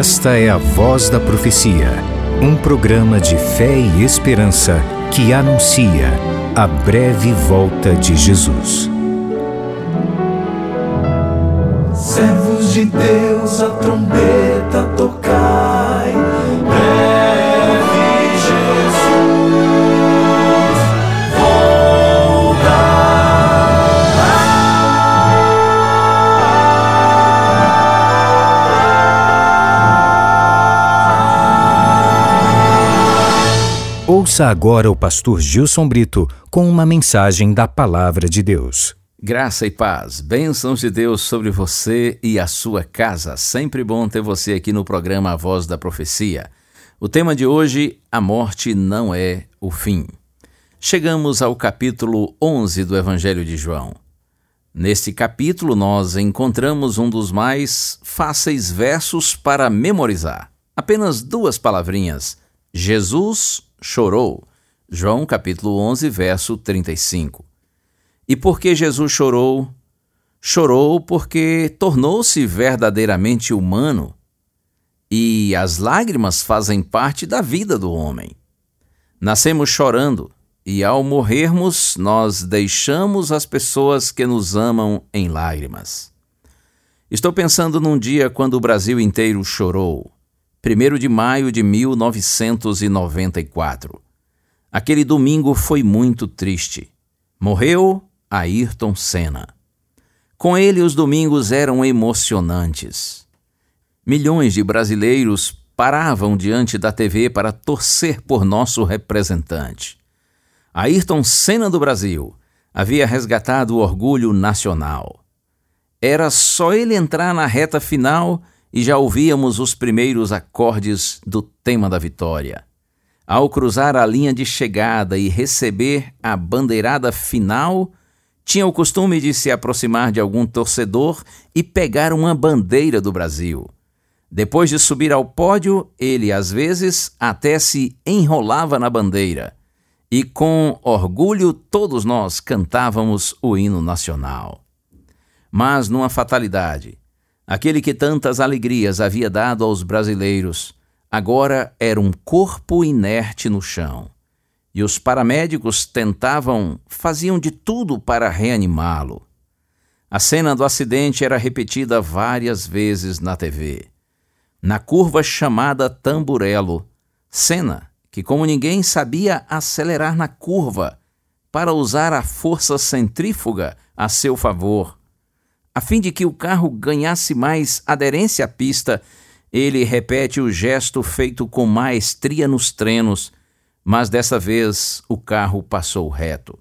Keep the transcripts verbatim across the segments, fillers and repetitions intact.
Esta é a Voz da Profecia, um programa de fé e esperança que anuncia a breve volta de Jesus. Servos de Deus, a trombeta tocai, breve Jesus Ouça agora o pastor Gilson Brito com uma mensagem da Palavra de Deus. Graça e paz, bênçãos de Deus sobre você e a sua casa. Sempre bom ter você aqui no programa A Voz da Profecia. O tema de hoje, a morte não é o fim. Chegamos ao capítulo onze do Evangelho de João. Neste capítulo nós encontramos um dos mais fáceis versos para memorizar. Apenas duas palavrinhas. Jesus chorou. João capítulo onze, verso trinta e cinco. E por que Jesus chorou? Chorou porque tornou-se verdadeiramente humano. E as lágrimas fazem parte da vida do homem. Nascemos chorando e ao morrermos nós deixamos as pessoas que nos amam em lágrimas. Estou pensando num dia quando o Brasil inteiro chorou. primeiro de maio de mil novecentos e noventa e quatro. Aquele domingo foi muito triste. Morreu Ayrton Senna. Com ele, os domingos eram emocionantes. Milhões de brasileiros paravam diante da T V para torcer por nosso representante. Ayrton Senna do Brasil havia resgatado o orgulho nacional. Era só ele entrar na reta final e já ouvíamos os primeiros acordes do tema da vitória. Ao cruzar a linha de chegada e receber a bandeirada final, tinha o costume de se aproximar de algum torcedor e pegar uma bandeira do Brasil. Depois de subir ao pódio, ele, às vezes, até se enrolava na bandeira. E com orgulho todos nós cantávamos o hino nacional. Mas numa fatalidade, aquele que tantas alegrias havia dado aos brasileiros, agora era um corpo inerte no chão. E os paramédicos tentavam, faziam de tudo para reanimá-lo. A cena do acidente era repetida várias vezes na T V. Na curva chamada Tamburello, Senna, que como ninguém sabia acelerar na curva para usar a força centrífuga a seu favor, a fim de que o carro ganhasse mais aderência à pista, ele repete o gesto feito com maestria nos treinos, mas dessa vez o carro passou reto.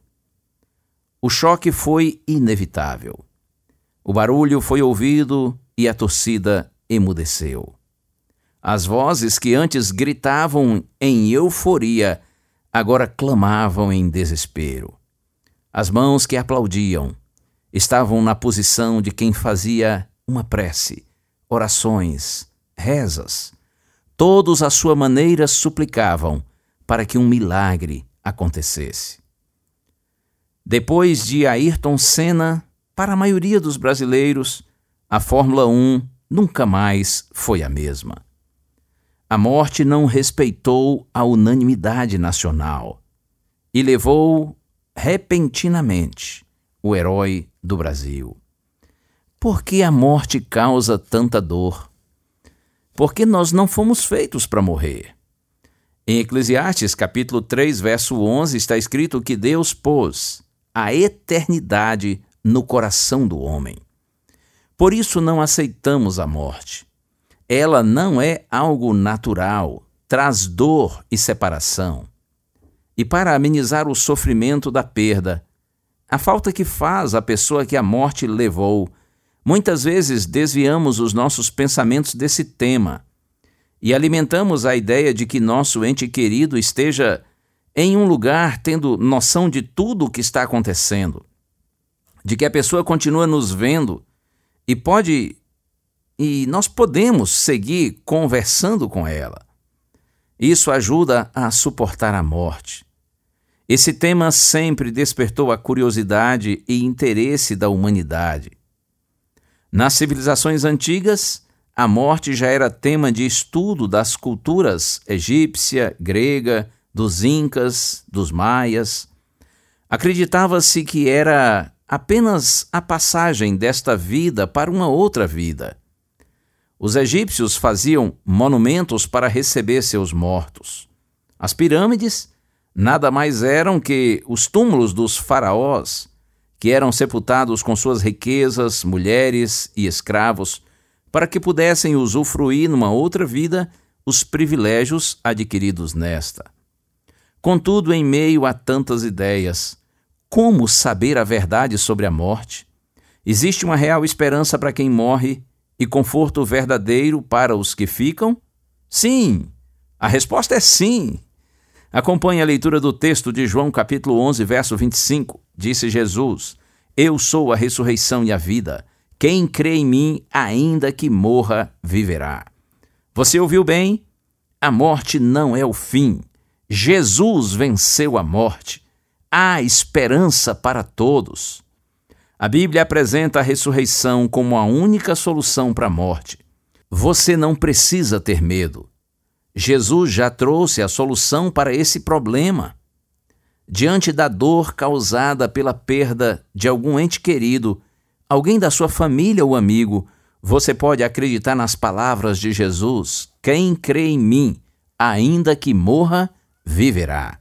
O choque foi inevitável. O barulho foi ouvido e a torcida emudeceu. As vozes que antes gritavam em euforia, agora clamavam em desespero. As mãos que aplaudiam estavam na posição de quem fazia uma prece, orações, rezas. Todos à sua maneira suplicavam para que um milagre acontecesse. Depois de Ayrton Senna, para a maioria dos brasileiros, a Fórmula um nunca mais foi a mesma. A morte não respeitou a unanimidade nacional e levou repentinamente o herói do Brasil. Por que a morte causa tanta dor? Porque nós não fomos feitos para morrer. Em Eclesiastes, capítulo três, verso onze, está escrito que Deus pôs a eternidade no coração do homem. Por isso não aceitamos a morte. Ela não é algo natural, traz dor e separação. E para amenizar o sofrimento da perda, a falta que faz a pessoa que a morte levou, muitas vezes desviamos os nossos pensamentos desse tema e alimentamos a ideia de que nosso ente querido esteja em um lugar tendo noção de tudo o que está acontecendo, de que a pessoa continua nos vendo e pode e nós podemos seguir conversando com ela. Isso ajuda a suportar a morte. Esse tema sempre despertou a curiosidade e interesse da humanidade. Nas civilizações antigas, a morte já era tema de estudo das culturas egípcia, grega, dos incas, dos maias. Acreditava-se que era apenas a passagem desta vida para uma outra vida. Os egípcios faziam monumentos para receber seus mortos. As pirâmides nada mais eram que os túmulos dos faraós, que eram sepultados com suas riquezas, mulheres e escravos, para que pudessem usufruir numa outra vida os privilégios adquiridos nesta. Contudo, em meio a tantas ideias, como saber a verdade sobre a morte? Existe uma real esperança para quem morre e conforto verdadeiro para os que ficam? Sim! A resposta é sim! Acompanhe a leitura do texto de João capítulo onze, verso vinte e cinco. Disse Jesus: Eu sou a ressurreição e a vida. Quem crê em mim, ainda que morra, viverá. Você ouviu bem? A morte não é o fim. Jesus venceu a morte. Há esperança para todos. A Bíblia apresenta a ressurreição como a única solução para a morte. Você não precisa ter medo. Jesus já trouxe a solução para esse problema. Diante da dor causada pela perda de algum ente querido, alguém da sua família ou amigo, você pode acreditar nas palavras de Jesus: quem crê em mim, ainda que morra, viverá.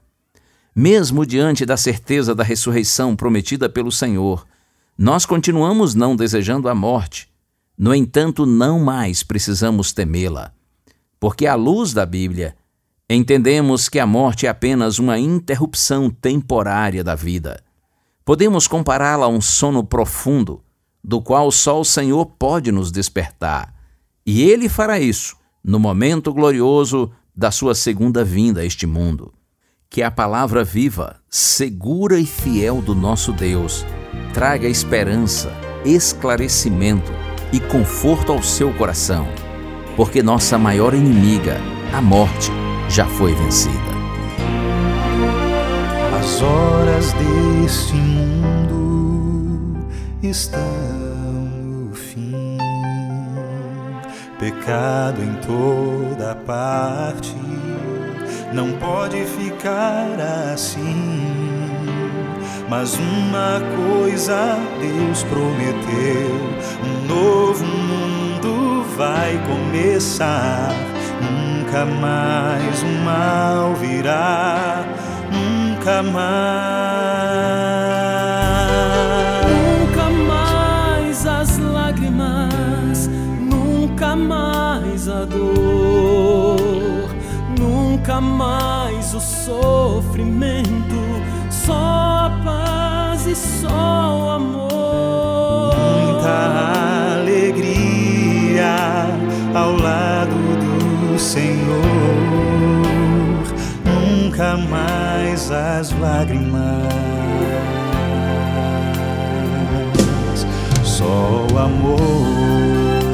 Mesmo diante da certeza da ressurreição prometida pelo Senhor, nós continuamos não desejando a morte. No entanto, não mais precisamos temê-la, porque à luz da Bíblia, entendemos que a morte é apenas uma interrupção temporária da vida. Podemos compará-la a um sono profundo, do qual só o Senhor pode nos despertar, e Ele fará isso no momento glorioso da sua segunda vinda a este mundo. Que a palavra viva, segura e fiel do nosso Deus traga esperança, esclarecimento e conforto ao seu coração, porque nossa maior inimiga, a morte, já foi vencida. As horas deste mundo estão no fim, pecado em toda parte, não pode ficar assim. Mas uma coisa Deus prometeu: um novo mundo vai começar. Nunca mais o mal virá, nunca mais. Nunca mais as lágrimas, nunca mais a dor, nunca mais o sofrimento, só a paz e só o amor. Muita alegria ao lado do Senhor, nunca mais as lágrimas, só o amor.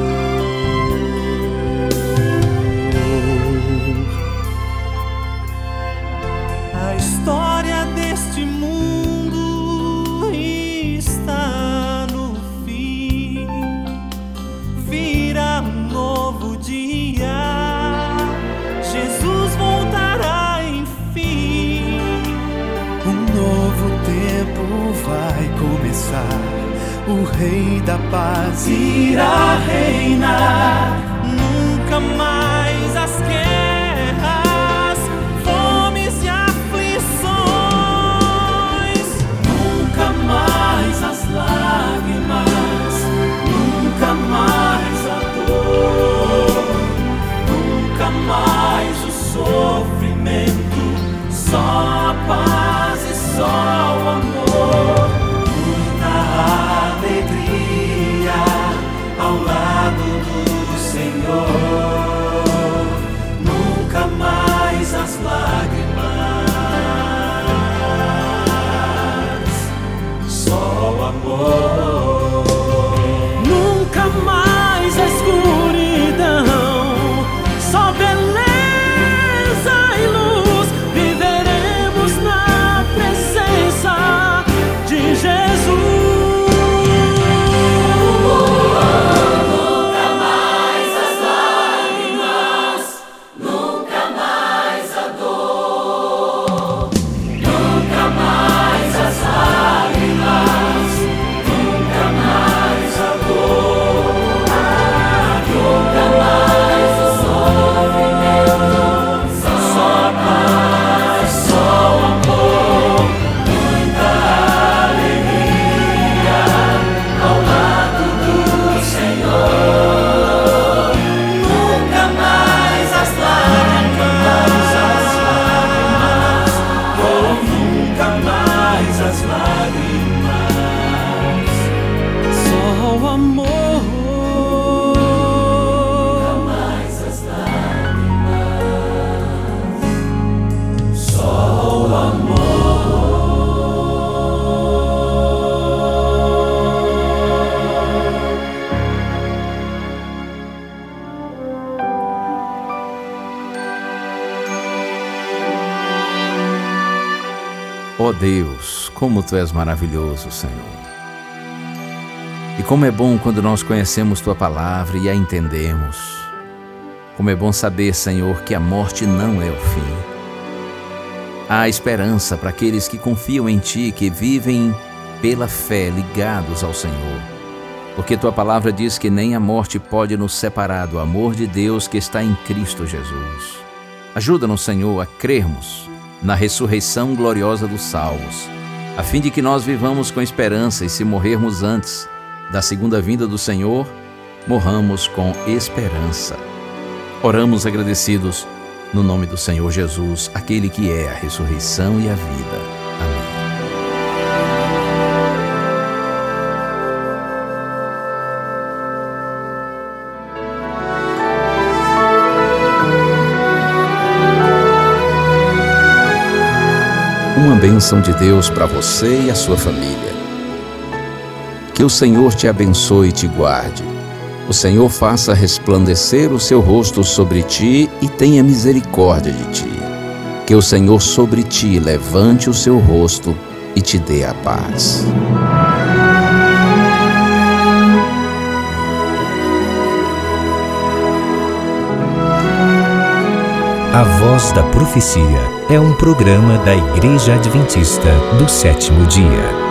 A história deste mundo está no fim, virá um novo dia, Jesus voltará enfim. Um novo tempo vai começar, o Rei da Paz irá reinar. Nunca mais as guerras, fomes e aflições, Nunca mais as lágrimas, nunca mais a dor, nunca mais o sofrimento, só a paz e só o amor. Muita alegria ao lado do Senhor, Ó Deus, como Tu és maravilhoso, Senhor. E como é bom quando nós conhecemos Tua palavra e a entendemos. Como é bom saber, Senhor, que a morte não é o fim. Há esperança para aqueles que confiam em Ti, que vivem pela fé ligados ao Senhor. Porque Tua palavra diz que nem a morte pode nos separar do amor de Deus que está em Cristo Jesus. Ajuda-nos, Senhor, a crermos na ressurreição gloriosa dos salvos, a fim de que nós vivamos com esperança e, se morrermos antes da segunda vinda do Senhor, morramos com esperança. Oramos agradecidos no nome do Senhor Jesus, aquele que é a ressurreição e a vida. Amém. Uma bênção de Deus para você e a sua família. Que o Senhor te abençoe e te guarde. O Senhor faça resplandecer o seu rosto sobre ti e tenha misericórdia de ti. Que o Senhor sobre ti levante o seu rosto e te dê a paz. A Voz da Profecia é um programa da Igreja Adventista do Sétimo Dia.